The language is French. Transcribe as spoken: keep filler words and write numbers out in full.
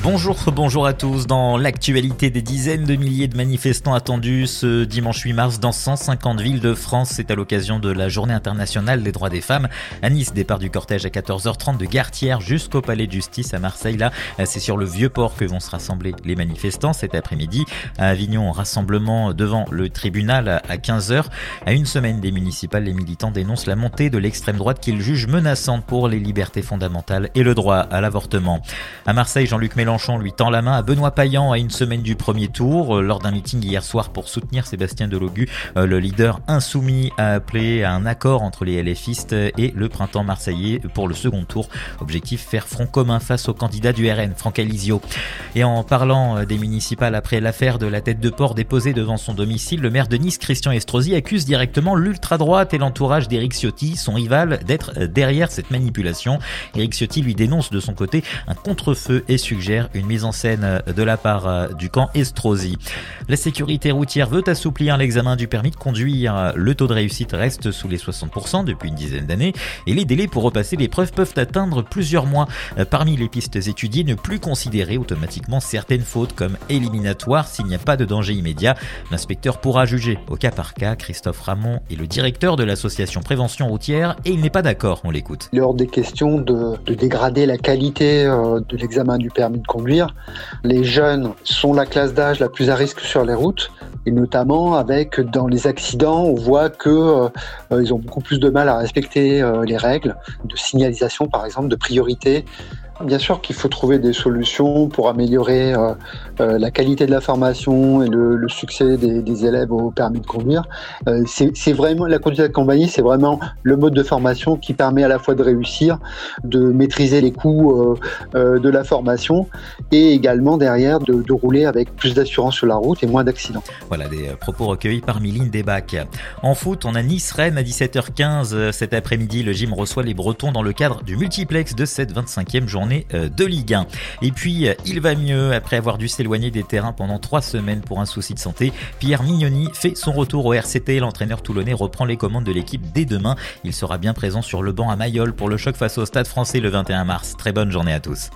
Bonjour, bonjour à tous. Dans l'actualité, des dizaines de milliers de manifestants attendus ce dimanche huit mars dans cent cinquante villes de France. C'est à l'occasion de la Journée internationale des droits des femmes. À Nice, départ du cortège à quatorze heures trente de Gare-Thiers jusqu'au Palais de Justice à Marseille. Là, c'est sur le Vieux-Port que vont se rassembler les manifestants cet après-midi. À Avignon, rassemblement devant le tribunal à quinze heures. À une semaine des municipales, les militants dénoncent la montée de l'extrême droite qu'ils jugent menaçante pour les libertés fondamentales et le droit à l'avortement. À Marseille, Jean-Luc Mélenchon lui tend la main à Benoît Payan à une semaine du premier tour. Lors d'un meeting hier soir pour soutenir Sébastien Delogu, le leader insoumis a appelé à un accord entre les LFistes et le printemps marseillais pour le second tour. Objectif, faire front commun face au candidat du R N, Franck Alizio. Et en parlant des municipales après l'affaire de la tête de porc déposée devant son domicile, le maire de Nice, Christian Estrosi, accuse directement l'ultra-droite et l'entourage d'Éric Ciotti, son rival, d'être derrière cette manipulation. Éric Ciotti lui dénonce de son côté un contre-feu et suggère une mise en scène de la part du camp Estrosi. La sécurité routière veut assouplir l'examen du permis de conduire. Le taux de réussite reste sous les soixante pour cent depuis une dizaine d'années et les délais pour repasser l'épreuve peuvent atteindre plusieurs mois. Parmi les pistes étudiées, ne plus considérer automatiquement certaines fautes comme éliminatoires s'il n'y a pas de danger immédiat. L'inspecteur pourra juger au cas par cas. Christophe Ramon est le directeur de l'association Prévention Routière et il n'est pas d'accord. On l'écoute. Il est hors des questions de, de dégrader la qualité euh, de l'examen du permis de conduire. Les jeunes sont la classe d'âge la plus à risque sur les routes et notamment avec dans les accidents, on voit que euh, ils ont beaucoup plus de mal à respecter euh, les règles de signalisation par exemple, de priorité. Bien sûr qu'il faut trouver des solutions pour améliorer euh, euh, la qualité de la formation et le, le succès des, des élèves au permis de conduire. Euh, c'est, c'est vraiment la conduite accompagnée, c'est vraiment le mode de formation qui permet à la fois de réussir, de maîtriser les coûts euh, euh, de la formation et également derrière de, de rouler avec plus d'assurance sur la route et moins d'accidents. Voilà des propos recueillis par Miline Desbacs. En foot, on a Nice-Rennes à dix-sept heures quinze cet après-midi. Le gym reçoit les Bretons dans le cadre du multiplex de cette vingt-cinquième journée de Ligue un. Et puis, il va mieux après avoir dû s'éloigner des terrains pendant trois semaines pour un souci de santé. Pierre Mignoni fait son retour au R C T. L'entraîneur toulonnais reprend les commandes de l'équipe dès demain. Il sera bien présent sur le banc à Mayol pour le choc face au Stade Français le vingt et un mars. Très bonne journée à tous.